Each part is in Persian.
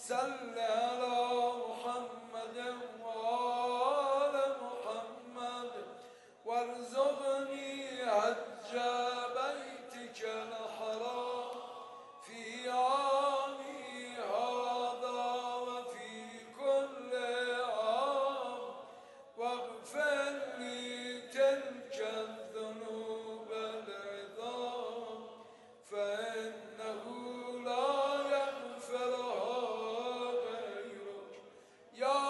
صل على محمد وآل محمد وارزقني حج بيتك الحرام في عامي هذا وفي كل عام، واغفر لي تلك الذنوب العظام، فإنه لا يغفرها غيرك يا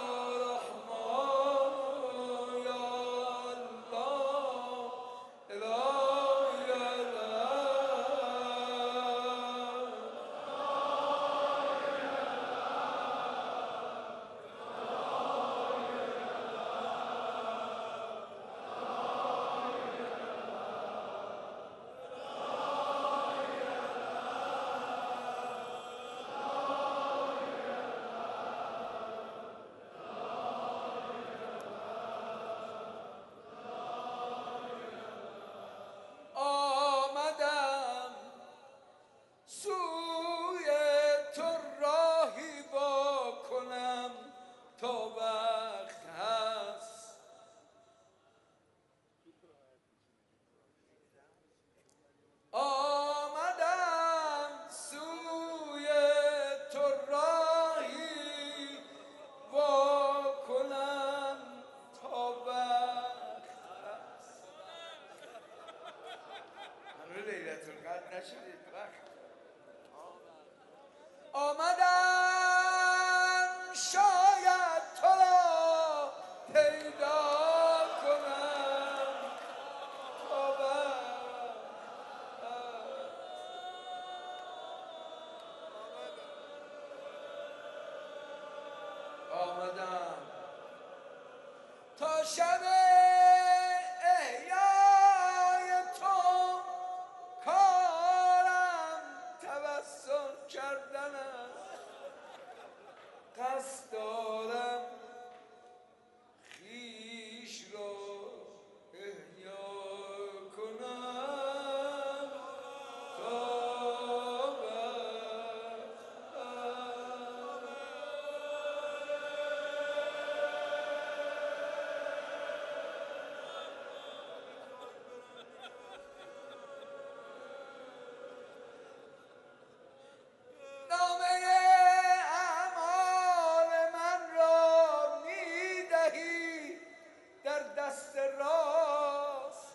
رحمن يا الله إلهي آمدم سوی تو راهی با کنم تا وقت هست. آمدم سوی تو راهی با کنم تا وقت هست. هنوز لیلة القدر نشدید وقت. آمدم شاید تو را پیدا کنم تا وقت آمدم تا شب احیای تو کارم توسل کردن است. قصد دارم خویش را احیا کنم تا نامه اعمال من را می‌دهی در دست راست.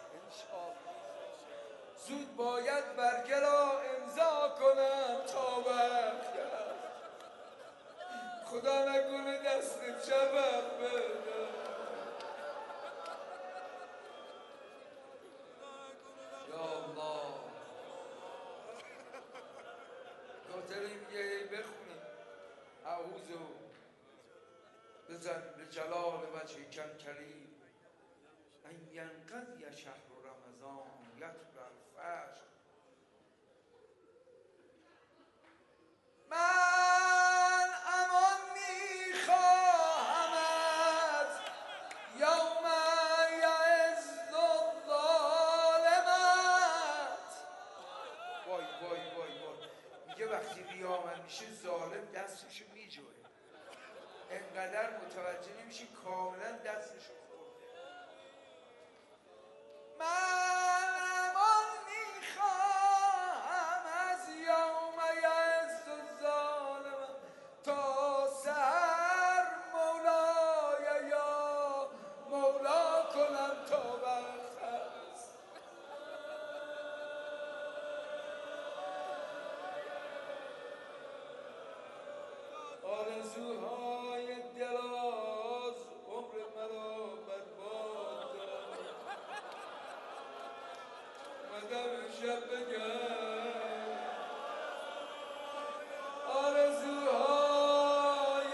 زود باید برگه را امضا کنم تا وقت است. خدا نکنه دست چپم بده. یا الله دختری میگه هی بخونیم اعوذ بزن به جلال وجهک الکریم ان ینقضی شهر رمضان یتبع الفجر. من امان میخواهم از یوم یعز الظالمت. وای وای وای وای میگه وقتی قیامت میشه ظالم دستشو میجوه، انقدر متوجه نمیشی کاملا دستشو خورده. من امان میخواهم از یوم یعز الظالمت تا سحر مولای یا مولا کنم تا وقت هست. آرزوهای دراز عمر مرا برباد کرد. اومدم امشب بگم آرزوهای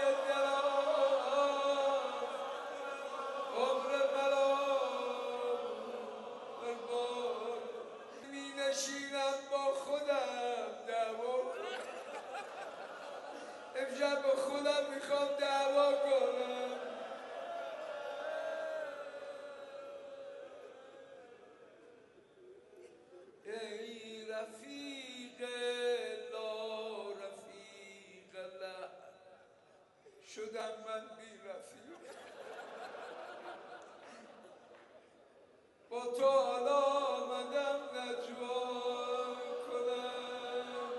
دراز عمر مرا برباد. می نشینم با خودم دعوا کنم. امشب با خودم میخوام دعوا کنم. ای رفیق لا رفیق له شدم من بی رفیق با تو حالا آمدم نجوا کنم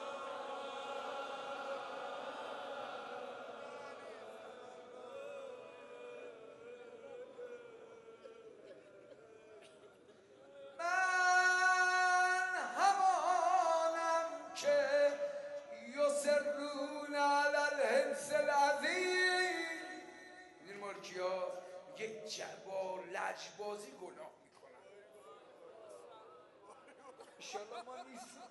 من همانم که یسرون علی الحنس العظیم این مالکیاست میگه با لجبازی گناه میکنن انشالله ما نیستیم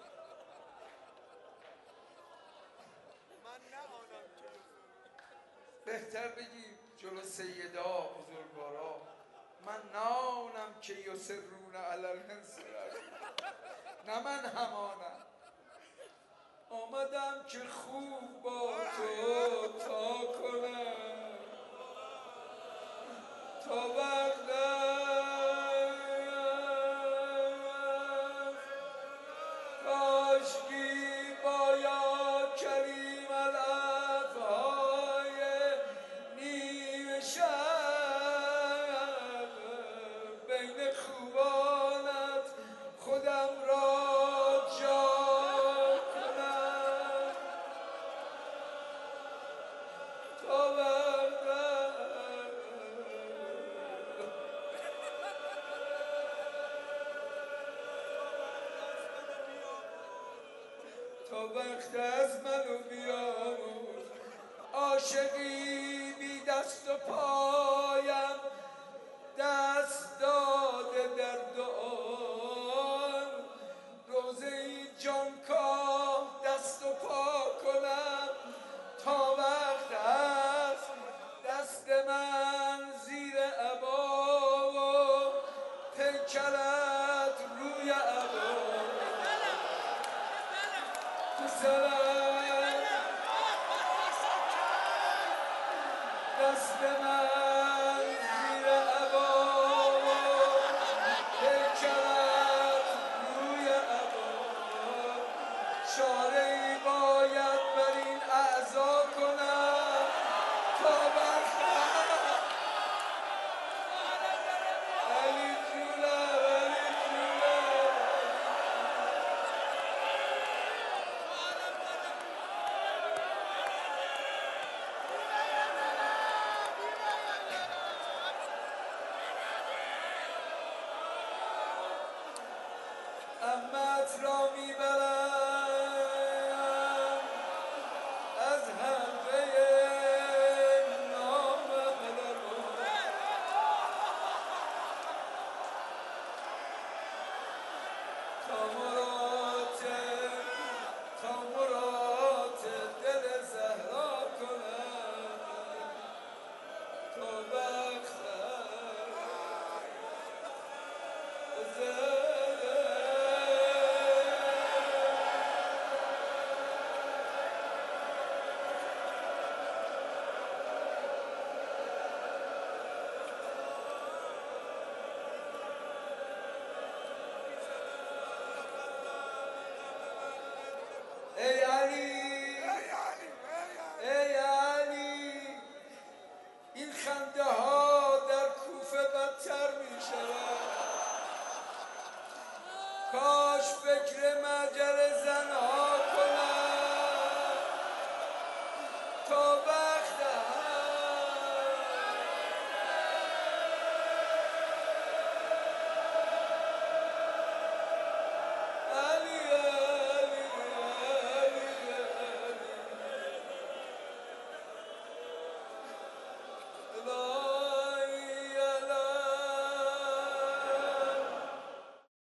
من نه آنم که بهتر بگی جلو سیدا بزرگوارا من نانم که یسرون علی الحنس العظیم نه من همانم آمدم که خوب با تو تا کنم تا وقت کاشکی با یا کریم الافهای نیمه شب بین خوبانت خودم را جا کنم تا وقت از منو بیاموز عاشقی بی دست و پایم دست داده در دعا روزه ای جانکاه دست و پا کنم تا وقت هست دست من زیر عبا و پیکرت روی عبا تو سرم دست من زیر عبا و پیکرت روی عبا چاره ای باید بر این اعضا کنم تا وقت علی جونم علی جونم احمد را میبرم از حلقه نام تا مرات دل زهرا کنم تا وقت ای علی ای علی این خنده ها در کوفه بدتر می شود کاش فکر مجل